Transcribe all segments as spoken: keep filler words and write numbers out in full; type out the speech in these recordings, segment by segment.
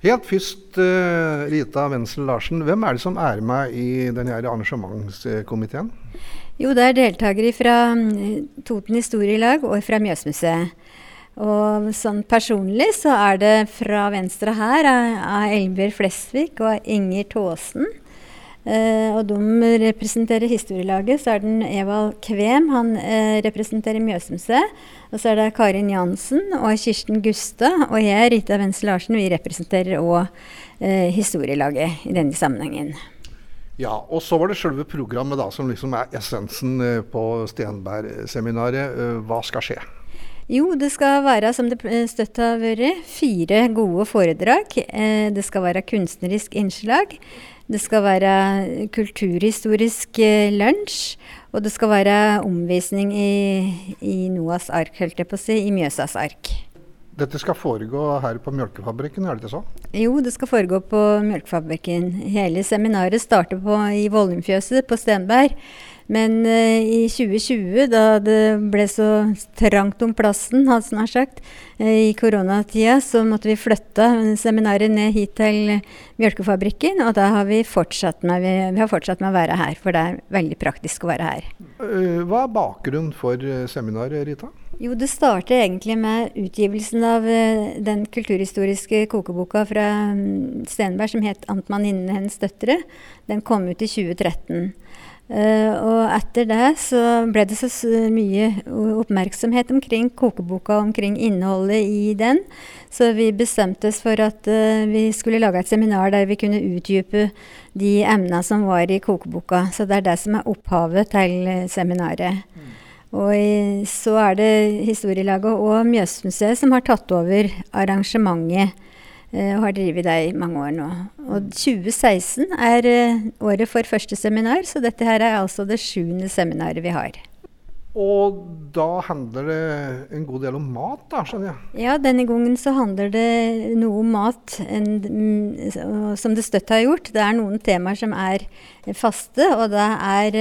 Helt først, uh, Rita Wenzel Larsen, hvem er det som er med i denne arrangementskomiteen? Jo, det er deltakere fra Toten Historielag og fra Mjøsmuseet. Og sånn personlig så er det fra venstre her av Elbjørg Flesvig og Inger Tåsen. Uh, og de representerer historielaget. Så er den Evald Kvem, han uh, representerer Mjøsmuseet. Og så er det Karin Jansen og Kirsten Gustad, og jeg, Rita Wenzel Larsen, vi representerer også uh, historielaget i denne sammenhengen. Ja, og så var det selve programmet da, som liksom er essensen uh, på Stenberg-seminaret. Uh, hva skal skje? Jo, det skal være, som det støtt har vært, fire gode foredrag. Uh, det skal være kunstnerisk innslag. Det skal være kulturhistorisk eh, lunsj, og det skal være omvisning i, i Noahs ark, holdt jeg på å si, i Mjøsas ark. Dette skal foregå her på Mjølkefabrikken, er det ikke så? Jo, det skal foregå på Mjølkefabrikken. Hele seminaret starter på, i Volumfjøset på Stenberg. Men uh, i tjue tjue, da det ble så trangt om plassen, hadde snart sagt, uh, i koronatida, så måtte vi flytte seminaret ned hit til Mjølkefabrikken, og da har vi fortsatt med, vi, vi har fortsatt med å være her, for det er veldig praktisk å være her. Uh, hva er bakgrunnen for seminaret, Rita? Jo, det startet egentlig med utgivelsen av uh, den kulturhistoriske kokeboka fra um, Stenberg, som het Amtmanninnen hennes døtre. Den kom ut i tjue tretten. Uh, og etter det så ble det så mye oppmerksomhet omkring kokeboka, omkring innholdet i den. Så vi bestemte oss for at uh, vi skulle lage et seminar der vi kunne utdype de emnene som var i kokeboka. Så det er det som er opphavet til seminaret. Mm. Og i, så er det Historielaget og Mjøsmuseet som har tatt over arrangementet. Og har drivet det i mange år nå. Og tjue seksten er uh, året for første seminar, så dette her er altså det sjuende seminaret vi har. Og da handler det en god del om mat da, skjønner jeg? Ja, denne gangen så handler det noe om mat en, mm, som det støtt har gjort. Det er noen temaer som er faste, og det er,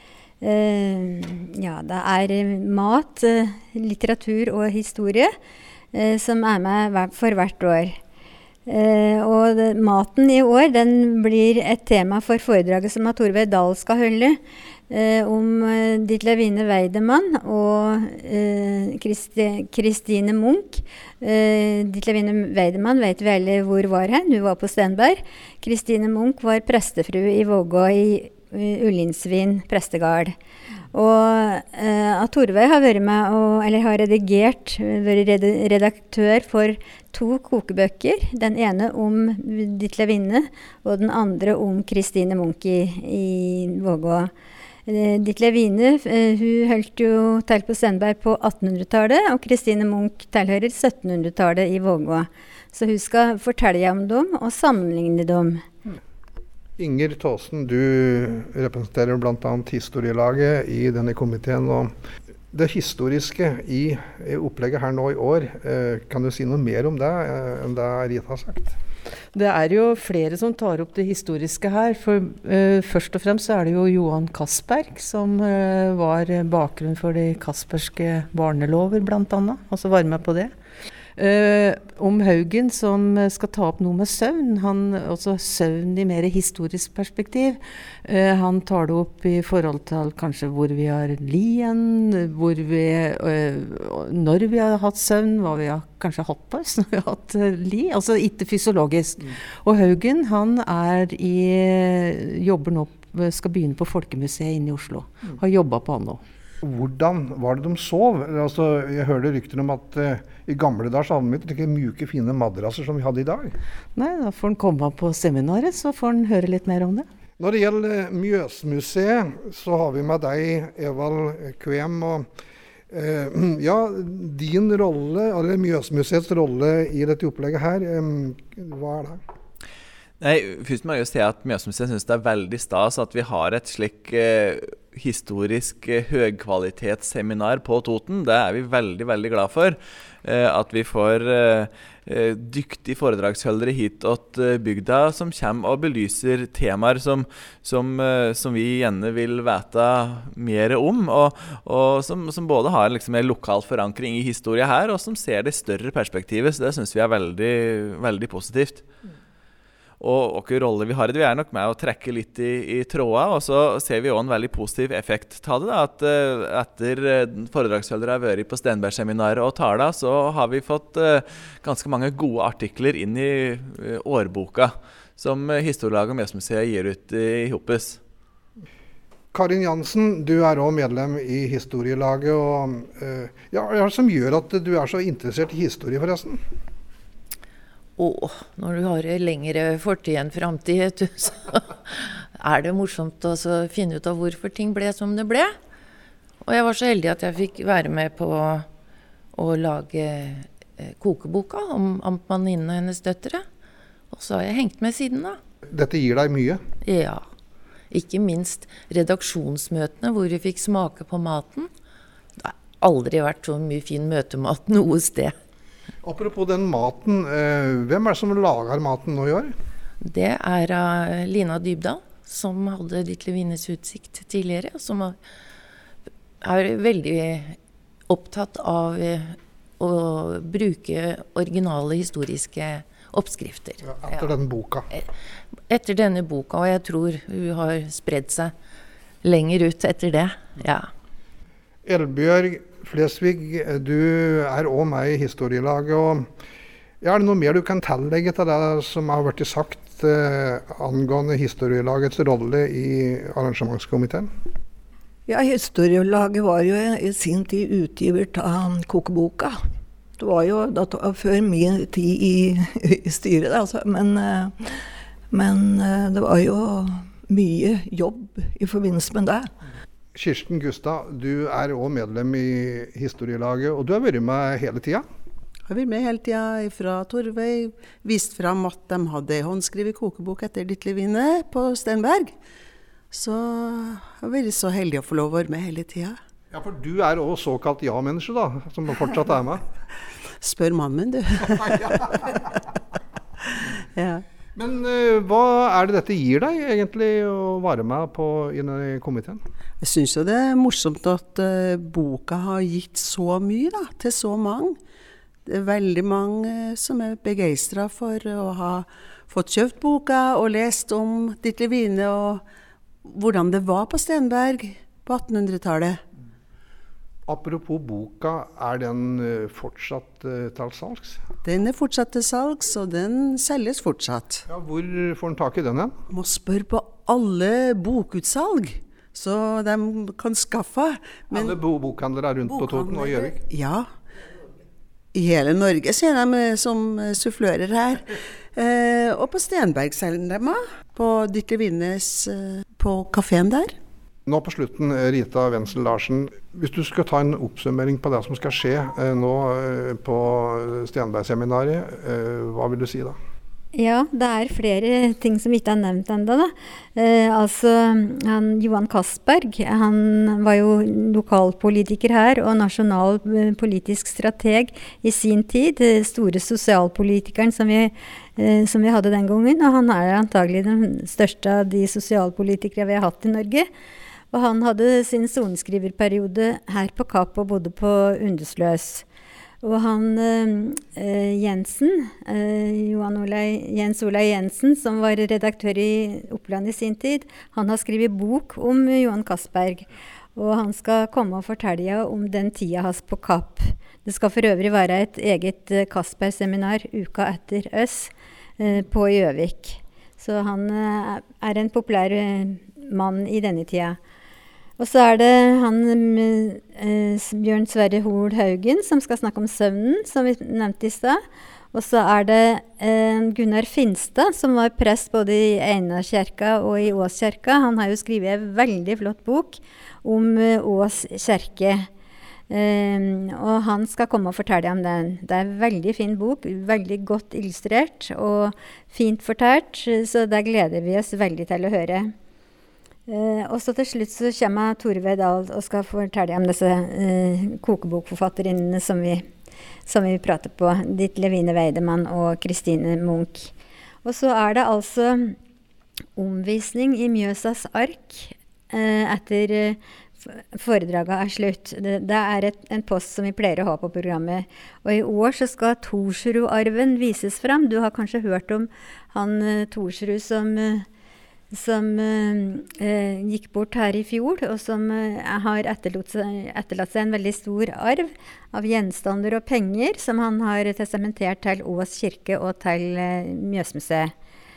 uh, ja, det er mat, uh, litteratur og historie uh, som er med for hvert år. Uh, og det, maten i år, den blir et tema for foredraget som Torveig Dahl skal holde uh, om uh, Ditlev Ine Weidemann og uh, Christi, Kristine Munch. Uh, Ditlev Ine Weidemann vet vi alle hvor var hen, hun var på Stenberg. Kristine Munch var prestefrue i Vågå i uh, Ullinsvin prestegard. Og eh, at Torveig har vært med og, eller har redigert, vært redaktør for to kokebøker. Den ene om Ditlev Ine, og den andre om Kristine Munch i, i Vågå. Eh, Ditlev Ine, eh, hun holdt jo til på Stenberg på attenhundretallet, og Kristine Munch tilhører syttenhundretallet i Vågå. Så hun skal fortelle om dem og sammenligne dem. Inger Tåsen, du representerer blant annet historielaget i denne komiteen, og det historiske i, i opplegget her nå i år, eh, kan du si noe mer om det eh, enn det Rita har sagt? Det er jo flere som tar opp det historiske her, for eh, først og fremst så er det jo Johan Castberg som eh, var bakgrunn for de Castbergske barnelover blant annet, altså var med på det. Uh, om Haugen som skal ta opp noe med søvn, han, også søvn i mer historisk perspektiv. Uh, han tar det opp i forhold til kanskje hvor vi har lien, hvor vi, uh, når vi har hatt søvn, hva vi har kanskje hatt på oss når vi har hatt uh, li, altså ikke fysiologisk. Mm. Og Haugen, han er i, jobber nå, skal begynne på Folkemuseet inne i Oslo. Mm. Har jobbet på han nå. Hvordan var det de sov? Altså, jeg hørte rykter om at uh, i gamle dager så hadde de ikke mjuke, fine madrasser som vi hadde i dag. Nei, da får han komme på seminaret, så får han høre litt mer om det. Når det gjelder Mjøsmuseet, så har vi med deg, Evald Kvem, og uh, ja, din rolle, eller Mjøsmuseets rolle i dette opplegget her, um, hva er det? Nei, først må jeg jo si at Mjøsmuseet synes det er veldig stas at vi har et slik eh, historisk eh, høgkvalitetsseminar på Toten. Det er vi veldig, veldig glad for. Eh, at vi får eh, eh, dyktige foredragsholdere hit til bygda som kommer og belyser temaer som, som, eh, som vi gjerne vil vite mer om, og, og som, som både har liksom en lokal forankring i historien her, og som ser det større perspektivet, så det synes vi er veldig, veldig positivt. Og hvilken rolle vi har i det, vi er nok med å trekke litt i, i tråda, og så ser vi også en veldig positiv effekt av det, da, at uh, etter uh, foredragsholdere har vært på Stenberg-seminaret og taler, så har vi fått uh, ganske mange gode artikler inn i uh, årboka, som uh, Historielaget og Mjøsmuseet gir ut i Hoppes. Karin Jansen, du er også medlem i Historielaget, og uh, ja, hva er det som gjør at du er så interessert i historie forresten? Åh, når du har lengre fortid enn fremtid, så er det morsomt å finne ut av hvorfor ting ble som det ble. Og jeg var så heldig at jeg fikk være med på å lage kokeboka om Amtmanninnen og hennes døtre. Og så har jeg hengt med siden da. Dette gir deg mye? Ja, ikke minst redaksjonsmøtene hvor vi fikk smake på maten. Det har aldri vært så mye fin møtemat noe sted. Apropos den maten, eh, hvem er det som lager maten nå i år? Det er uh, Lina Dybdahl, som hadde Ditlev Inges utsikt tidligere, som er, er veldig opptatt av uh, å bruke originale historiske oppskrifter. Ja, etter ja. denne boka? Etter denne boka, og jeg tror hun har spredd seg lenger ut etter det, ja. Elbjørg Flesvig, du er også med i Historielaget, og ja, er det noe mer du kan tillegge til det som har vært sagt eh, angående Historielagets rolle i arrangementskomiteen? Ja, Historielaget var jo i sin tid utgiver av kokeboka. Det var jo da, før min tid i, i styret, altså. men, men det var jo mye jobb i forbindelse med det. Kirsten Gustad, du er også medlem i Historielaget, og du har vært med hele tiden? Jeg har vært med hele tiden fra Torvøy, vist frem at de hadde håndskrevet kokebok etter Ditlev Inge på Stenberg. Så jeg har vært så heldig å få lov å være med hele tiden. Ja, for du er også såkalt ja-menneske da, som fortsatt er med. Spør mannen min, du. Ja. Men uh, hva er det dette gir deg egentlig å være med på i denne komiteen? Jeg synes jo det er morsomt at uh, boka har gitt så mye da, til så mange. Det er veldig mange uh, som er begeistret for å ha fått kjøpt boka og lest om Ditlev Inge og hvordan det var på Stenberg på attenhundretallet. Apropos boka, er den uh, fortsatt uh, til salgs? Den er fortsatt til salgs, og den selges fortsatt. Ja, hvor får den tak i den hen? Må spørre på alle bokutsalg, så de kan skaffe. Men alle bo bokhandlere rundt på Toten og Gjøvik? Ja. I hele Norge ser de som sufflører her. Eh, og på Stenberg selger de, på Ditlev Inges, eh, på kaféen der. Nå på slutten, Rita Wenzel Larsen, hvis du skal ta en oppsummering på det som skal skje eh, nå eh, på Stenberg-seminaret, eh, hva vil du si da? Ja, det er flere ting som ikke er nevnt enda da. Eh, altså, han, Johan Castberg, han var jo lokalpolitiker her og nasjonal politisk strateg i sin tid, store sosialpolitikeren som vi, eh, som vi hadde den gangen, og han er antagelig den største av de sosialpolitikere vi har hatt i Norge. Og han hadde sin sorenskriverperiode her på Kapp og bodde på Undesløs. Og han eh, Jensen, eh, Johan Olai, Jens Olai Jensen, som var redaktør i Oppland i sin tid, han har skrevet bok om Johan Castberg. Og han skal komme og fortelle om den tida hans på Kapp. Det skal for øvrig være et eget Castberg-seminar uka etter oss eh, på Gjøvik. Så han eh, er en populær eh, mann i denne tida. Og så er det han, eh, Bjørn Sverre Hoel Haugen, som skal snakke om søvnen, som vi nevnte i sted. Og så er det eh, Gunnar Finstad, som var prest både i Einarkirka og i Åskirka. Han har jo skrevet en veldig flott bok om eh, Ås kirke. Um, og han skal komme og fortelle om den. Det er en veldig fin bok, veldig godt illustrert og fint fortalt, så det gleder vi oss veldig til å høre. Uh, og så til slutt så kommer Tore Dahl og skal fortelle om disse uh, kokebokforfatterinnene som vi, som vi prater på, Ditt Levine Weidemann og Kristine Munch. Og så er det altså omvisning i Mjøsas ark uh, etter uh, foredraget er slutt. Det, det er et, en post som vi pleier å ha på programmet. Og i år så skal Thorsrud-arven vises fram. Du har kanskje hørt om han uh, Thorsrud som, uh, som uh, uh, gikk bort her i fjor, og som uh, har etterlatt seg, etterlatt seg en veldig stor arv av gjenstander og penger, som han har testamentert til Ås kirke og til uh, Mjøsmuseet.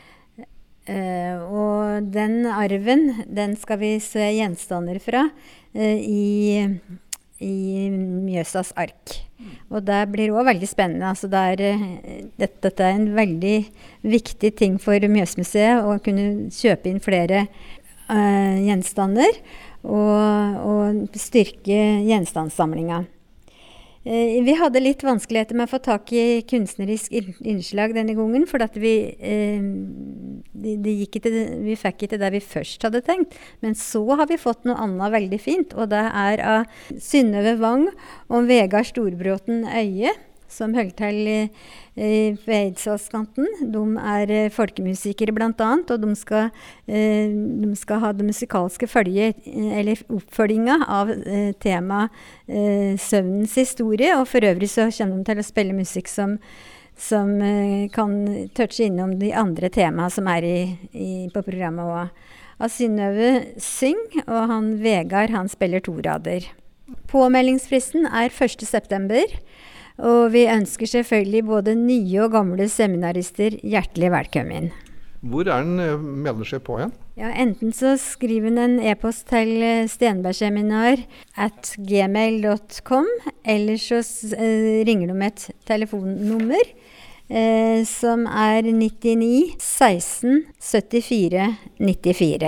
Uh, og den arven, den skal vi se gjenstander fra uh, i, i Mjøsas ark. Og det blir også veldig spennende. Altså det er, uh, dette, dette er en veldig viktig ting for Mjøsmuseet, å kunne kjøpe inn flere uh, gjenstander og, og styrke gjenstandssamlinga. Eh, vi hadde litt vanskeligheter med å få tak i kunstnerisk innslag denne gangen, for at vi, eh, det, det gikk ikke, vi fikk ikke det vi først hadde tenkt. Men så har vi fått noe annet veldig fint, og det er av Synnøve Wang og Vegard Storbråten Øye, som holder til i, i Eidsvollskanten. De er eh, folkemusikere blant annet, og de skal, eh, de skal ha det musikalske følge, eller oppfølginga av eh, tema eh, søvnens historie, og for øvrig så kommer de til å spille musikk som, som eh, kan touche innom de andre temaene som er i, i, på programmet også. Av Synnøve syng, og han Vegard, han spiller to rader. Påmeldingsfristen er første september, og vi ønsker selvfølgelig både nye og gamle seminarister hjertelig velkommen. Hvor er den melder seg på igjen? Ja, enten så skriver den en e-post til stenbergseminar at gmail dot com, eller så uh, ringer de med et telefonnummer uh, som er nittini seksten syttifire nittifire.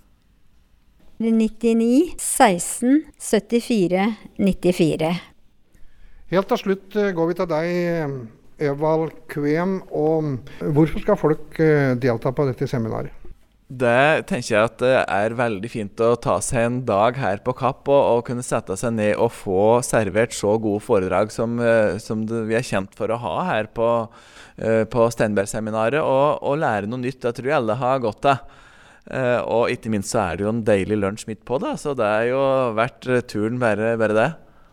nittini seksten syttifire nittifire. Helt til slutt går vi til deg, Evald Kvem. Og hvorfor skal folk delta på dette seminaret? Det tenker jeg at det er veldig fint å ta seg en dag her på Kapp og, og kunne sette seg ned og få servert så gode foredrag som, som det, vi er kjent for å ha her på, på Stenbergseminaret, og, og lære noe nytt. Det tror jeg alle har godt av. Og ikke minst så er det jo en deilig lunsj midt på det, så det er jo verdt turen bare, bare det.